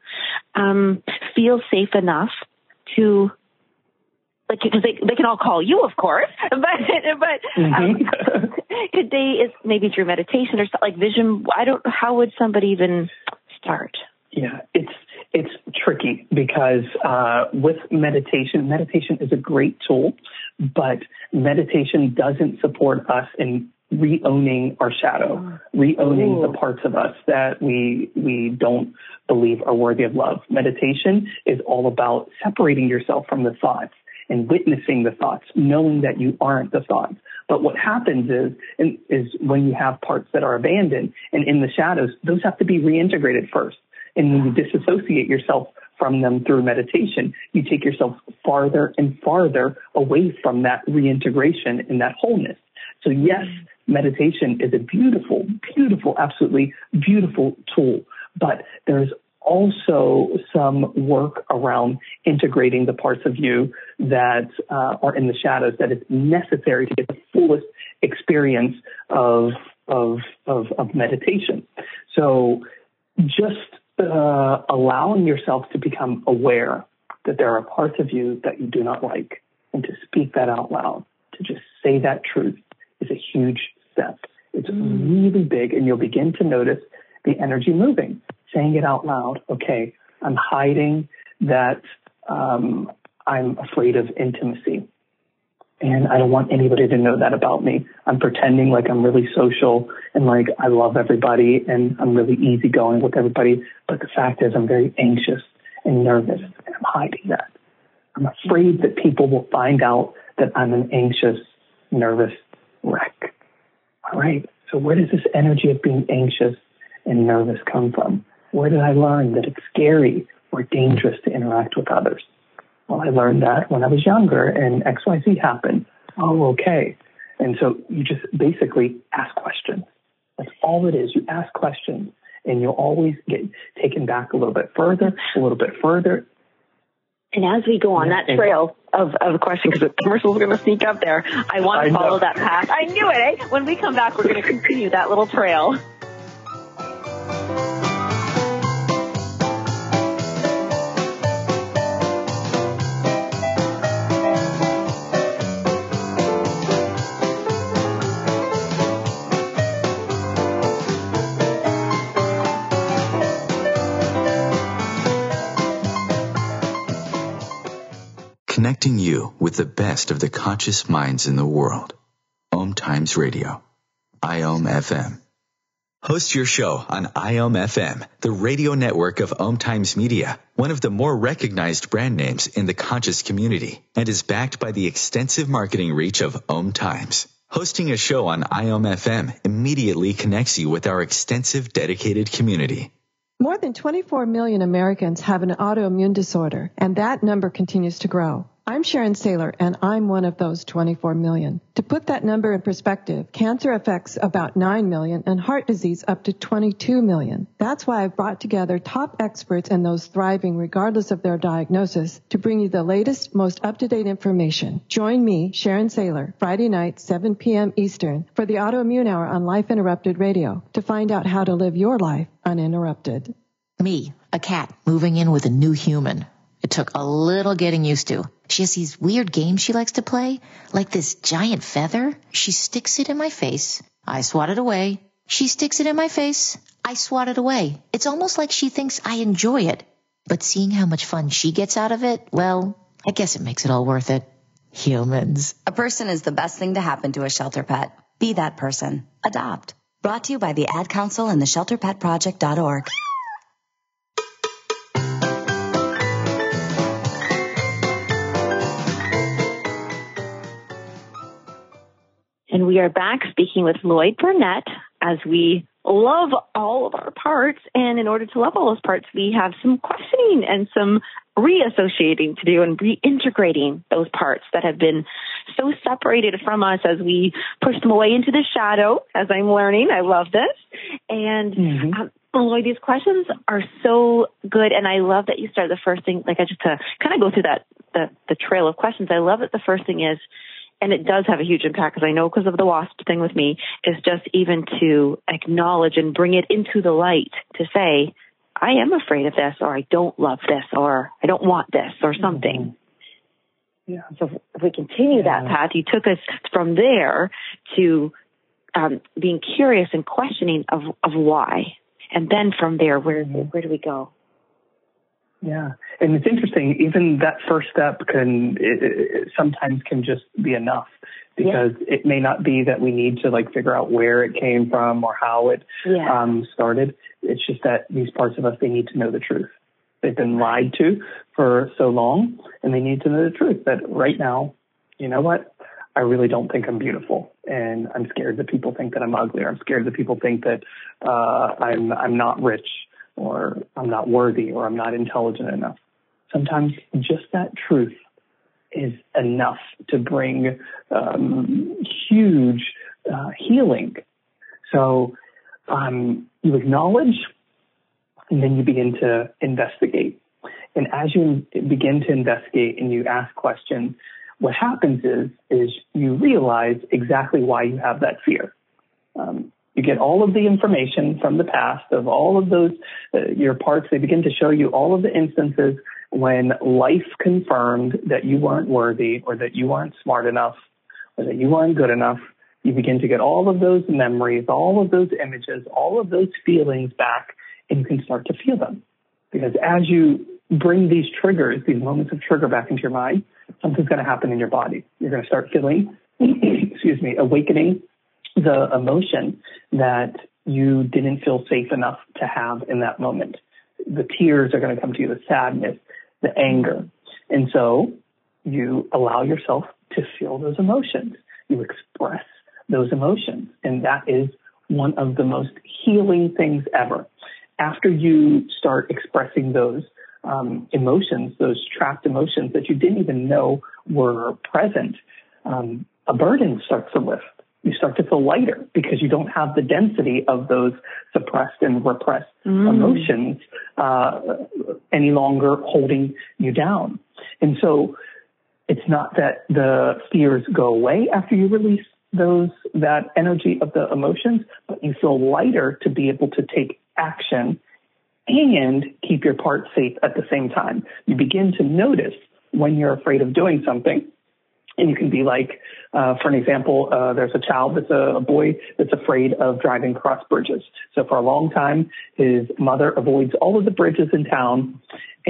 [SPEAKER 3] um, feel safe enough to, like, because they, they can all call you, of course, but, but, um, could they, is maybe through meditation or something like vision? I don't, how would somebody even start?
[SPEAKER 4] Yeah, it's, it's tricky because, uh, with meditation, meditation is a great tool, but meditation doesn't support us in re-owning our shadow, re-owning Ooh. the parts of us that we, we don't believe are worthy of love. Meditation is all about separating yourself from the thoughts and witnessing the thoughts, knowing that you aren't the thoughts. But what happens is, is when you have parts that are abandoned and in the shadows, those have to be reintegrated first. And when you disassociate yourself from them through meditation, you take yourself farther and farther away from that reintegration and that wholeness. So yes, meditation is a beautiful, beautiful, absolutely beautiful tool, but there's also some work around integrating the parts of you that uh, are in the shadows that is necessary to get the fullest experience of of of, of meditation. So just uh, allowing yourself to become aware that there are parts of you that you do not like, and to speak that out loud, to just say that truth is a huge step. It's mm. really big, and you'll begin to notice the energy moving. Saying it out loud. Okay, I'm hiding that um, I'm afraid of intimacy, and I don't want anybody to know that about me. I'm pretending like I'm really social and like I love everybody and I'm really easygoing with everybody, but the fact is I'm very anxious and nervous, and I'm hiding that. I'm afraid that people will find out that I'm an anxious, nervous wreck. All right, so where does this energy of being anxious and nervous come from? Where did I learn that it's scary or dangerous to interact with others? Well, I learned that when I was younger and X Y Z happened. Oh, okay. And so you just basically ask questions. That's all it is. You ask questions and you'll always get taken back a little bit further, a little bit further.
[SPEAKER 3] And as we go on yeah, that trail of, of a question, because the commercial is going to sneak up there, I want to I follow know. that path. I knew it, eh? When we come back, we're going to continue that little trail.
[SPEAKER 5] Connecting you with the best of the conscious minds in the world. Om Times Radio. I O M F M. Host your show on I O M F M, the radio network of Om Times Media, one of the more recognized brand names in the conscious community, and is backed by the extensive marketing reach of Om Times. Hosting a show on I O M F M immediately connects you with our extensive dedicated community.
[SPEAKER 10] More than twenty-four million Americans have an autoimmune disorder, and that number continues to grow. I'm Sharon Saylor, and I'm one of those twenty-four million. To put that number in perspective, cancer affects about nine million and heart disease up to twenty-two million. That's why I've brought together top experts and those thriving regardless of their diagnosis to bring you the latest, most up-to-date information. Join me, Sharon Saylor, Friday night, seven p.m. Eastern, for the Autoimmune Hour on Life Interrupted Radio to find out how to live your life uninterrupted.
[SPEAKER 12] Me, a cat, moving in with a new human. It took a little getting used to. She has these weird games she likes to play, like this giant feather. She sticks it in my face. I swat it away. She sticks it in my face. I swat it away. It's almost like she thinks I enjoy it. But seeing how much fun she gets out of it, well, I guess it makes it all worth it. Humans.
[SPEAKER 13] A person is the best thing to happen to a shelter pet. Be that person. Adopt. Brought to you by the Ad Council and the shelter pet project dot org.
[SPEAKER 3] And we are back speaking with Lloyd Burnett as we love all of our parts. And in order to love all those parts, we have some questioning and some reassociating to do and reintegrating those parts that have been so separated from us as we push them away into the shadow, as I'm learning. I love this. And mm-hmm. um, Lloyd, these questions are so good, and I love that you started the first thing, like I just to kind of go through that, the, the trail of questions. I love that the first thing is, and it does have a huge impact because I know because of the WASP thing with me, is just even to acknowledge and bring it into the light to say, I am afraid of this, or I don't love this, or I don't want this, or something. Mm-hmm. Yeah. So if we continue yeah. that path, you took us from there to um, being curious and questioning of, of why. And then from there, where where do we go?
[SPEAKER 4] Yeah, and it's interesting. Even that first step can it, it sometimes can just be enough, because yeah. it may not be that we need to like figure out where it came from or how it yeah. um, started. It's just that these parts of us, they need to know the truth. They've been lied to for so long, and they need to know the truth that right now, you know what? I really don't think I'm beautiful, and I'm scared that people think that I'm ugly, or I'm scared that people think that uh, I'm I'm not rich, or I'm not worthy, or I'm not intelligent enough. Sometimes just that truth is enough to bring um, huge uh, healing. So um, you acknowledge, and then you begin to investigate. And as you begin to investigate and you ask questions, what happens is, is you realize exactly why you have that fear. Um, you get all of the information from the past of all of those, uh, your parts. They begin to show you all of the instances when life confirmed that you weren't worthy, or that you weren't smart enough, or that you weren't good enough. You begin to get all of those memories, all of those images, all of those feelings back, and you can start to feel them. Because as you bring these triggers, these moments of trigger back into your mind, something's going to happen in your body. You're going to start feeling, excuse me, awakening the emotion that you didn't feel safe enough to have in that moment. The tears are going to come to you, the sadness, the anger. And so you allow yourself to feel those emotions. You express those emotions. And that is one of the most healing things ever. After you start expressing those um, emotions, those trapped emotions that you didn't even know were present, um, a burden starts to lift. You start to feel lighter because you don't have the density of those suppressed and repressed mm. emotions uh, any longer holding you down. And so it's not that the fears go away after you release those, that energy of the emotions, but you feel lighter to be able to take action and keep your part safe at the same time. You begin to notice when you're afraid of doing something. And you can be like, uh, for an example, uh, there's a child that's a, a boy that's afraid of driving across bridges. So for a long time, his mother avoids all of the bridges in town.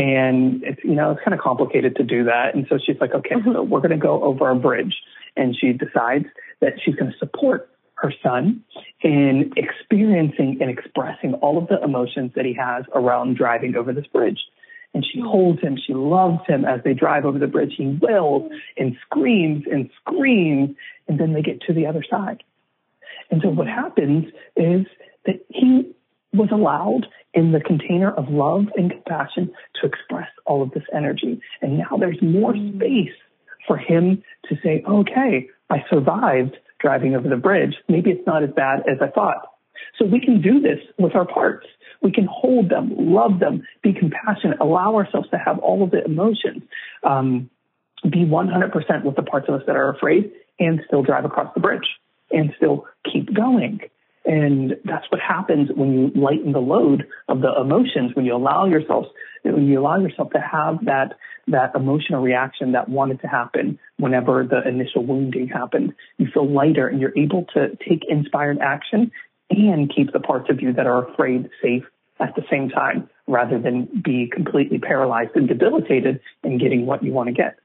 [SPEAKER 4] And it's, you know, it's kind of complicated to do that. And so she's like, okay, mm-hmm. so we're going to go over a bridge. And she decides that she's going to support her son in experiencing and expressing all of the emotions that he has around driving over this bridge. And she holds him. She loves him as they drive over the bridge. He wails and screams and screams. And then they get to the other side. And so what happens is that he was allowed in the container of love and compassion to express all of this energy. And now there's more space for him to say, okay, I survived driving over the bridge. Maybe it's not as bad as I thought. So we can do this with our parts. We can hold them, love them, be compassionate, allow ourselves to have all of the emotions, um, be one hundred percent with the parts of us that are afraid, and still drive across the bridge and still keep going. And that's what happens when you lighten the load of the emotions, when you allow yourself, when you allow yourself to have that, that emotional reaction that wanted to happen whenever the initial wounding happened. You feel lighter and you're able to take inspired action and keep the parts of you that are afraid safe at the same time, rather than be completely paralyzed and debilitated and getting what you want to get.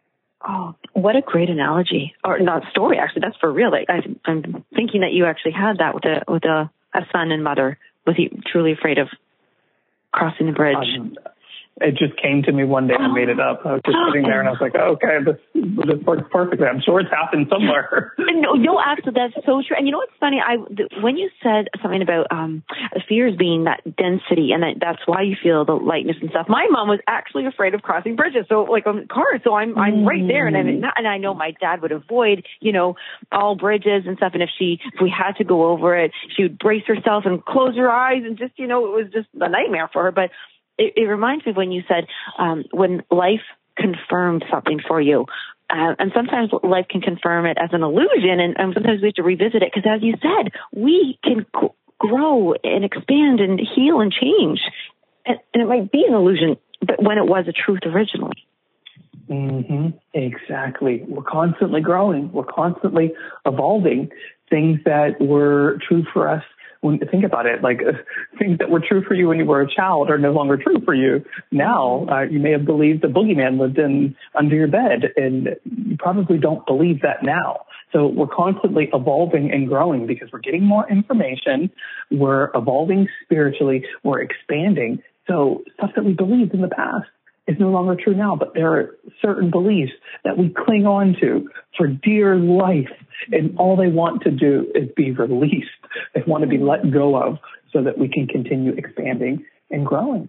[SPEAKER 3] Oh, what a great analogy, or not story. Actually, that's for real. Like, I, I'm thinking that you actually had that with a with a, a son and mother. Was he truly afraid of crossing the bridge?
[SPEAKER 4] Um, It just came to me one day. I made it up. I was just sitting there and I was like, oh, okay, this, this works perfectly. I'm sure it's happened somewhere.
[SPEAKER 3] No, no, actually, that's so true. And you know what's funny? I when you said something about um, fears being that density and that that's why you feel the lightness and stuff. My mom was actually afraid of crossing bridges, so like on cars. So I'm I'm right there, and I and I know my dad would avoid you know all bridges and stuff. And if she if we had to go over it, she would brace herself and close her eyes and just you know it was just a nightmare for her. But It, it reminds me of when you said um, when life confirmed something for you. Uh, and sometimes life can confirm it as an illusion, and, and sometimes we have to revisit it because, as you said, we can g- grow and expand and heal and change. And, and it might be an illusion, but when it was a truth originally.
[SPEAKER 4] Mm-hmm. Exactly. We're constantly growing. We're constantly evolving. Things that were true for us. When you think about it, like uh, things that were true for you when you were a child are no longer true for you now. Uh, you may have believed the boogeyman lived in under your bed, and you probably don't believe that now. So we're constantly evolving and growing because we're getting more information. We're evolving spiritually. We're expanding. So stuff that we believed in the past is no longer true now, but there are certain beliefs that we cling on to for dear life, and all they want to do is be released. They want to be let go of so that we can continue expanding and growing.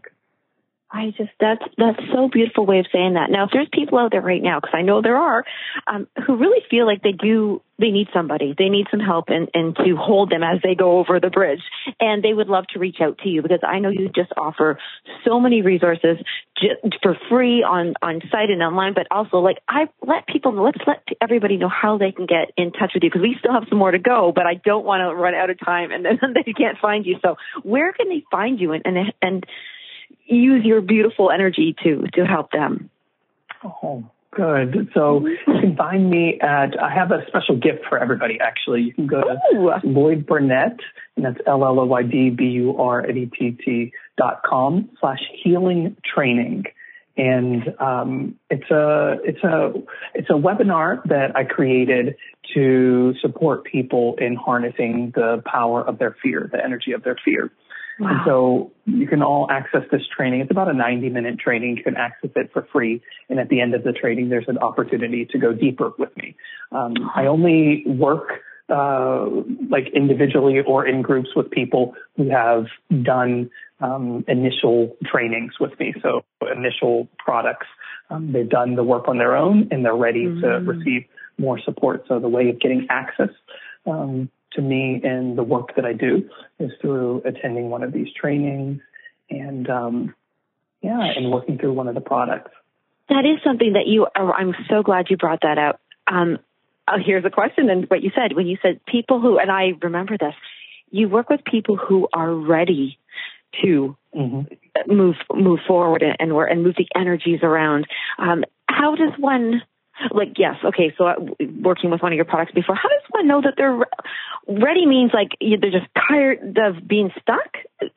[SPEAKER 3] I just, that's, that's so beautiful way of saying that. Now, if there's people out there right now, because I know there are, um, who really feel like they do, they need somebody, they need some help and, and to hold them as they go over the bridge. And they would love to reach out to you because I know you just offer so many resources just for free on, on site and online, but also like I let people know, let's let everybody know how they can get in touch with you because we still have some more to go, but I don't want to run out of time and then they can't find you. So where can they find you and, and, and use your beautiful energy to to help them?
[SPEAKER 4] Oh, good. So you can find me at, I have a special gift for everybody, actually. You can go to Ooh. Lloyd Burnett, and that's L L O Y D B U R N E T T dot com slash healing training. And um, it's a it's a it's a webinar that I created to support people in harnessing the power of their fear, the energy of their fear. Wow. And so you can all access this training. It's about a ninety minute training. You can access it for free. And at the end of the training, there's an opportunity to go deeper with me. Um, I only work uh, like individually or in groups with people who have done um, initial trainings with me. So initial products. Um, they've done the work on their own and they're ready mm-hmm. to receive more support. So the way of getting access um, to me and the work that I do is through attending one of these trainings and, um, yeah, and working through one of the products.
[SPEAKER 3] That is something that you, I'm so glad you brought that out. Um, oh, here's a question and what you said, when you said people who, and I remember this, you work with people who are ready to mm-hmm. move, move forward and, and, and move the energies around. Um, how does one, Like, yes, okay, so working with one of your products before, how does one know that they're ready means like they're just tired of being stuck?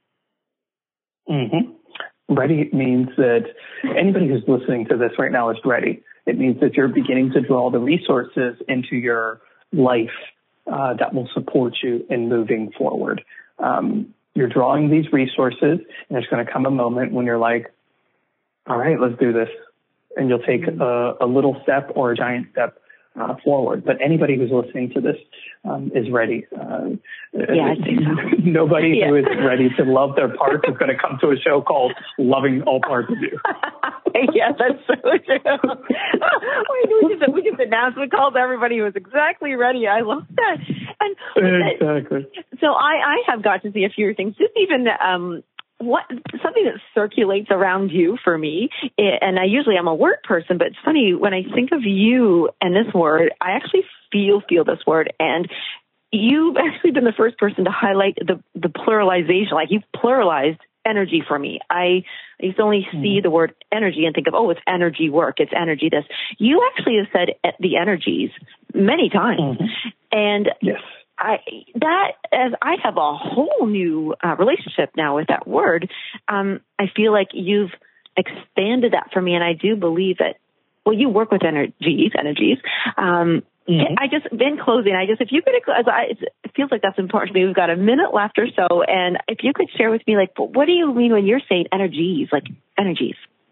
[SPEAKER 4] Mm-hmm. Ready means that anybody who's listening to this right now is ready. It means that you're beginning to draw the resources into your life uh, that will support you in moving forward. Um, you're drawing these resources, and there's going to come a moment when you're like, all right, let's do this. And you'll take a, a little step or a giant step uh, forward. But anybody who's listening to this um, is ready. Uh,
[SPEAKER 3] yeah, I think so.
[SPEAKER 4] Nobody
[SPEAKER 3] yeah.
[SPEAKER 4] who is ready to love their parts is going to come to a show called Loving All Parts of You.
[SPEAKER 3] Yeah, that's so true. we, just, we just announced, we called everybody who was exactly ready. I love that. And
[SPEAKER 4] exactly.
[SPEAKER 3] So I, I have got to see a few things, just even um, what something that circulates around you for me, and I usually I'm a word person, but it's funny when I think of you and this word, I actually feel feel this word, and you've actually been the first person to highlight the the pluralization, like you've pluralized energy for me. I, I used to only see mm. the word energy and think of, oh, it's energy work, it's energy this. You actually have said the energies many times, mm-hmm. and
[SPEAKER 4] yes.
[SPEAKER 3] I, that as I have a whole new uh, relationship now with that word, um, I feel like you've expanded that for me. And I do believe that, well, you work with energies, energies. Um, mm-hmm. I just, in closing, I just, if you could, as I, it feels like that's important to me. We've got a minute left or so. And if you could share with me, like, what do you mean when you're saying energies, like energies?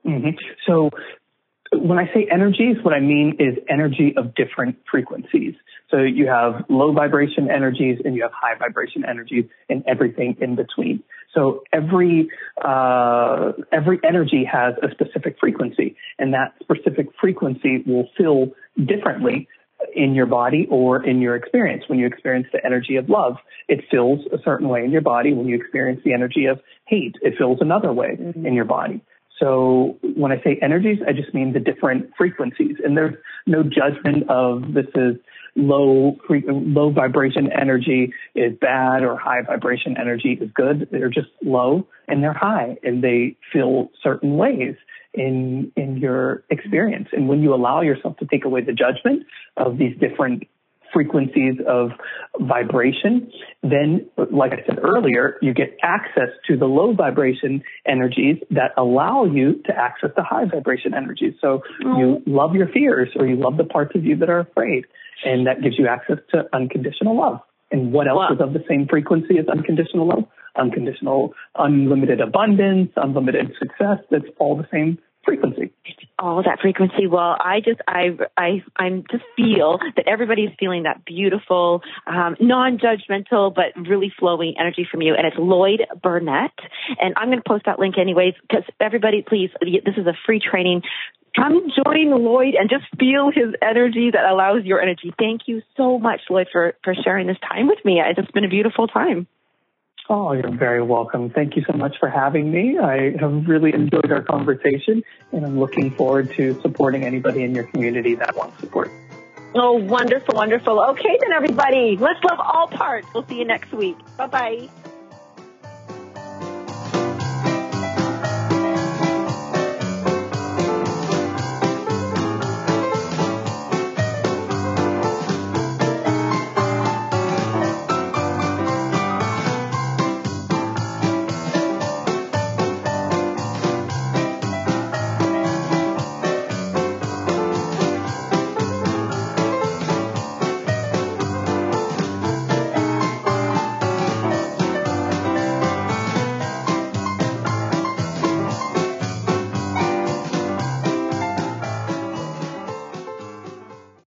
[SPEAKER 4] Mm-hmm. So when I say energies, what I mean is energy of different frequencies. So you have low vibration energies and you have high vibration energies and everything in between. So every uh, every energy has a specific frequency, and that specific frequency will feel differently in your body or in your experience. When you experience the energy of love, it feels a certain way in your body. When you experience the energy of hate, it feels another way mm-hmm. in your body. So when I say energies, I just mean the different frequencies. And there's no judgment of this is low fre- low vibration energy is bad or high vibration energy is good. They're just low and they're high, and they feel certain ways in in your experience. And when you allow yourself to take away the judgment of these different frequencies of vibration, then, like I said earlier, you get access to the low vibration energies that allow you to access the high vibration energies. So mm. you love your fears, or you love the parts of you that are afraid, and that gives you access to unconditional love. And what else wow. is of the same frequency as unconditional love? Unconditional, unlimited abundance, unlimited success. That's all the same frequency.
[SPEAKER 3] All that frequency. Well, I just, I, I, I just feel that everybody's feeling that beautiful, um, non-judgmental, but really flowing energy from you. And it's Lloyd Burnett. And I'm going to post that link anyways, because everybody, please, this is a free training. Come join Lloyd and just feel his energy that allows your energy. Thank you so much, Lloyd, for, for sharing this time with me. It's been a beautiful time.
[SPEAKER 4] Oh, you're very welcome. Thank you so much for having me. I have really enjoyed our conversation, and I'm looking forward to supporting anybody in your community that wants support.
[SPEAKER 3] Oh, wonderful, wonderful. Okay, then, everybody, let's love all parts. We'll see you next week. Bye-bye.